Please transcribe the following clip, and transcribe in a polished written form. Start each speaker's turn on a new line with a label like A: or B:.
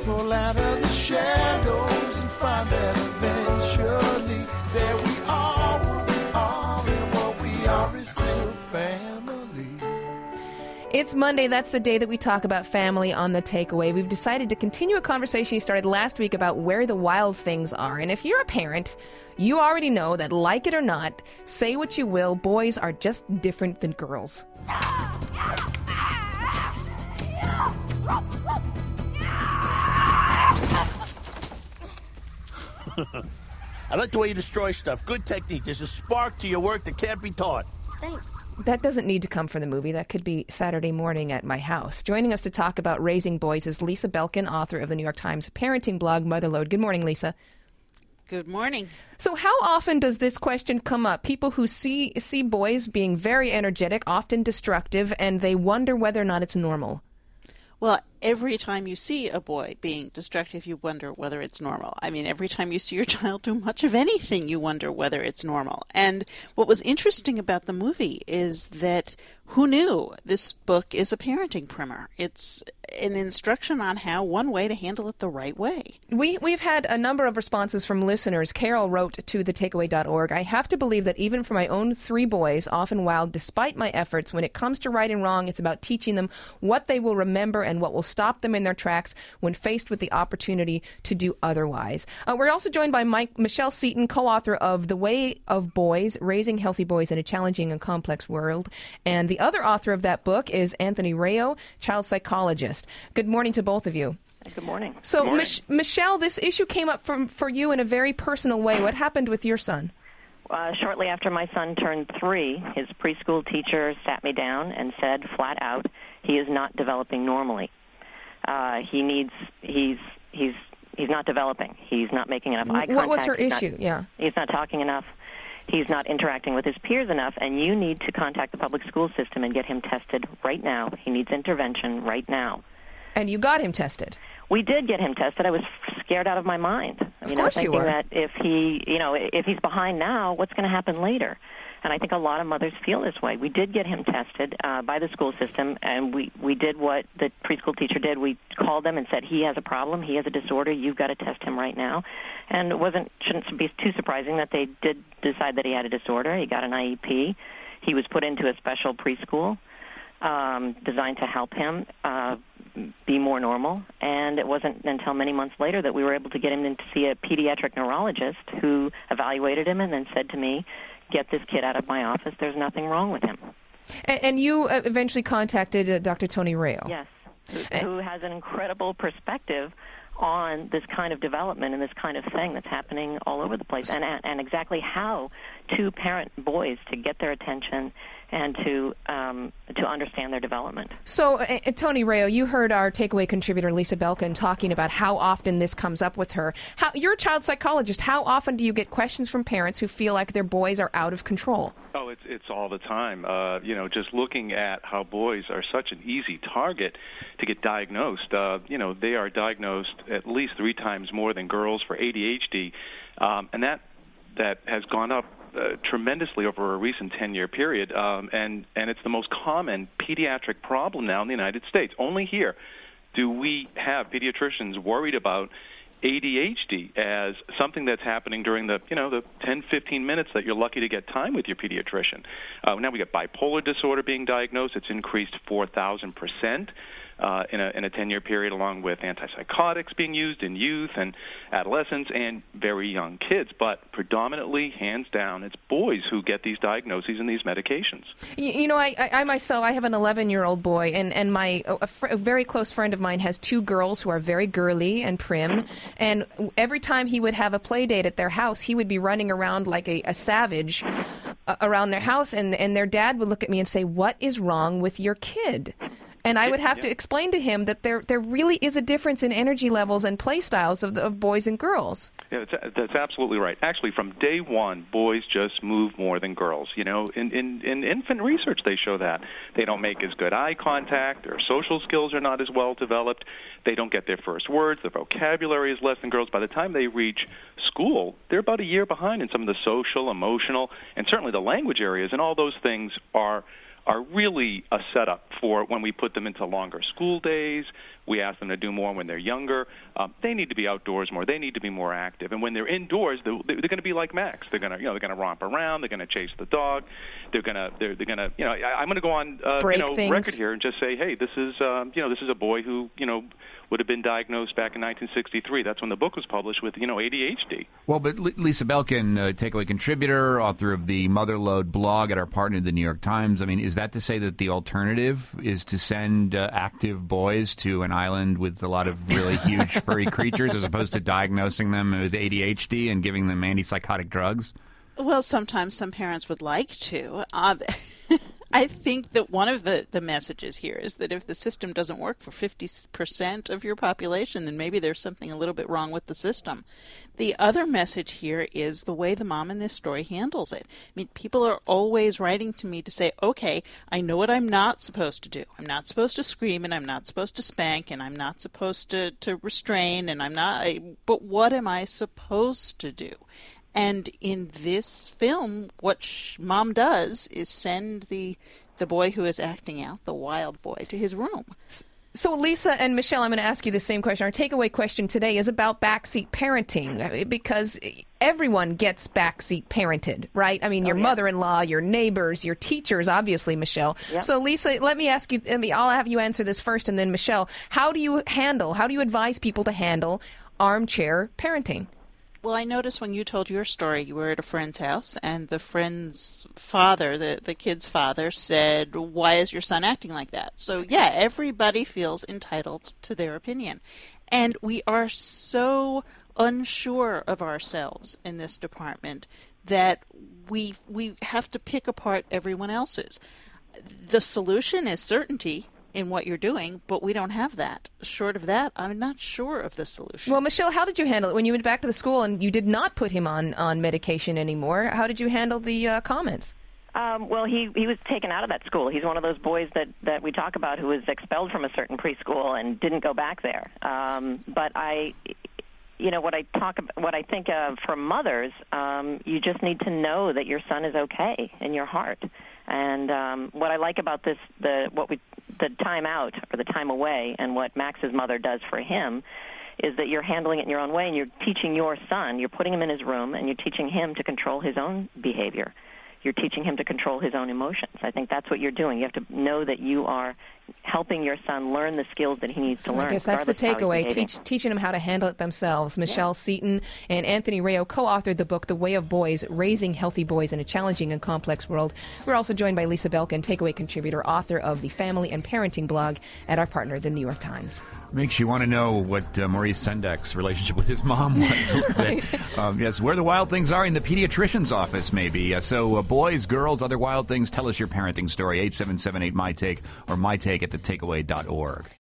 A: crawl out of the shadows and find that eventually there we are, what we are, and what we are is still family.
B: It's Monday. That's the day that we talk about family on The Takeaway. We've decided to continue a conversation you started last week about where the wild things are. And if you're a parent, you already know that, like it or not, say what you will, boys are just different than girls.
C: I like the way you destroy stuff. Good technique. There's a spark to your work that can't be taught.
D: Thanks.
B: That doesn't need to come from the movie. That could be Saturday morning at my house. Joining us to talk about raising boys is Lisa Belkin, author of the New York Times parenting blog, Motherload. Good morning, Lisa.
E: Good morning.
B: So how often does this question come up? People who see boys being very energetic, often destructive, and they wonder whether or not it's normal.
E: Well, every time you see a boy being destructive, you wonder whether it's normal. I mean, every time you see your child do much of anything, you wonder whether it's normal. And what was interesting about the movie is that who knew this book is a parenting primer? It's an instruction on how one way to handle it the right way.
B: We've had a number of responses from listeners. Carol wrote to thetakeaway.org, I have to believe that even for my own 3 boys, often wild despite my efforts, when it comes to right and wrong, it's about teaching them what they will remember and what will stop them in their tracks when faced with the opportunity to do otherwise. We're also joined by Michelle Seaton, co-author of The Way of Boys, Raising Healthy Boys in a Challenging and Complex World. And the other author of that book is Anthony Rayo, child psychologist. Good morning to both of you.
F: Good morning.
B: So,
F: Good morning.
B: Michelle, this issue came up for you in a very personal way. What happened with your son?
F: Shortly after my son turned 3, his preschool teacher sat me down and said flat out, he is not developing normally. He's not developing. He's not making enough eye contact.
B: What was her issue?
F: He's not talking enough. He's not interacting with his peers enough, and you need to contact the public school system and get him tested right now. He needs intervention right now.
B: And you got him tested?
F: We did get him tested. I was scared out of my mind.
B: Of course you were.
F: Thinking that if he's behind now, what's going to happen later? And I think a lot of mothers feel this way. We did get him tested by the school system, and we did what the preschool teacher did. We called them and said, he has a problem, he has a disorder, you've got to test him right now. And it shouldn't be too surprising that they did decide that he had a disorder. He got an IEP. He was put into a special preschool designed to help him be more normal. And it wasn't until many months later that we were able to get him in to see a pediatric neurologist who evaluated him and then said to me, get this kid out of my office. There's nothing wrong with him.
B: And you eventually contacted Dr. Tony Rayo.
F: Yes, who has an incredible perspective on this kind of development and this kind of thing that's happening all over the place, and exactly how to parent boys to get their attention and to understand their development.
B: So, Tony Rayo, you heard our takeaway contributor Lisa Belkin talking about how often this comes up with her. You're a child psychologist. How often do you get questions from parents who feel like their boys are out of control?
G: Oh, it's all the time. Just looking at how boys are such an easy target to get diagnosed. They are diagnosed at least 3 times more than girls for ADHD, and that has gone up tremendously over a recent 10-year period, and it's the most common pediatric problem now in the United States. Only here do we have pediatricians worried about ADHD as something that's happening during the 10, 15 minutes that you're lucky to get time with your pediatrician. Now we got bipolar disorder being diagnosed. It's increased 4,000%. In a 10-year period, along with antipsychotics being used in youth and adolescents and very young kids. But predominantly, hands down, it's boys who get these diagnoses and these medications.
B: I myself, I have an 11-year-old boy, and a very close friend of mine has 2 girls who are very girly and prim. And every time he would have a play date at their house, he would be running around like a savage around their house, and their dad would look at me and say, "What is wrong with your kid?" And I would have to explain to him that there really is a difference in energy levels and play styles of boys and girls.
G: Yeah, that's absolutely right. Actually, from day one, boys just move more than girls. In infant research, they show that. They don't make as good eye contact. Their social skills are not as well developed. They don't get their first words. Their vocabulary is less than girls. By the time they reach school, they're about a year behind in some of the social, emotional, and certainly the language areas, and all those things are really a setup for when we put them into longer school days, We ask them to do more when they're younger. They need to be outdoors more. They need to be more active. And when they're indoors, they're going to be like Max. They're going to romp around. They're going to chase the dog. They're going to I'm going to go on record here and just say, hey, this is a boy who would have been diagnosed back in 1963. That's when the book was published with ADHD.
D: Well, but Lisa Belkin, Takeaway contributor, author of the Motherload blog at our partner, the New York Times. I mean, is that to say that the alternative is to send active boys to an island with a lot of really huge furry creatures as opposed to diagnosing them with ADHD and giving them antipsychotic drugs?
E: Well, sometimes some parents would like to. I think that one of the messages here is that if the system doesn't work for 50% of your population, then maybe there's something a little bit wrong with the system. The other message here is the way the mom in this story handles it. I mean, people are always writing to me to say, okay, I know what I'm not supposed to do. I'm not supposed to scream, and I'm not supposed to spank, and I'm not supposed to restrain, and but what am I supposed to do? And in this film, what Mom does is send the boy who is acting out, the wild boy, to his room.
B: So, Lisa and Michelle, I'm going to ask you the same question. Our takeaway question today is about backseat parenting, because everyone gets backseat parented, right? I mean, your mother-in-law, your neighbors, your teachers, obviously, Michelle. Yep. So, Lisa, let me ask you, I'll have you answer this first, and then Michelle, how do you advise people to handle armchair parenting?
E: Well, I noticed when you told your story, you were at a friend's house, and the friend's father, the kid's father, said, why is your son acting like that? So, yeah, everybody feels entitled to their opinion. And we are so unsure of ourselves in this department that we have to pick apart everyone else's. The solution is certainty in what you're doing, but we don't have that. Short of that, I'm not sure of the solution.
B: Well, Michelle, how did you handle it when you went back to the school and you did not put him on medication anymore? How did you handle the comments?
F: Well, he was taken out of that school. He's one of those boys that we talk about who was expelled from a certain preschool and didn't go back there. But what I think of for mothers, you just need to know that your son is okay in your heart. And what I like about the time out or the time away, and what Max's mother does for him, is that you're handling it in your own way, and you're teaching your son. You're putting him in his room, and you're teaching him to control his own behavior. You're teaching him to control his own emotions. I think that's what you're doing. You have to know that you are helping your son learn the skills that he needs to learn.
B: I guess that's the takeaway, teaching them how to handle it themselves. Michelle Seaton and Anthony Rayo co-authored the book, The Way of Boys, Raising Healthy Boys in a Challenging and Complex World. We're also joined by Lisa Belkin, takeaway contributor, author of the Family and Parenting blog at our partner, the New York Times.
D: Makes you want to know what Maurice Sendek's relationship with his mom was. Right. Yes, where the wild things are in the pediatrician's office, maybe. So boys, girls, other wild things, tell us your parenting story, 877-8MyTake or MyTake at thetakeaway.org.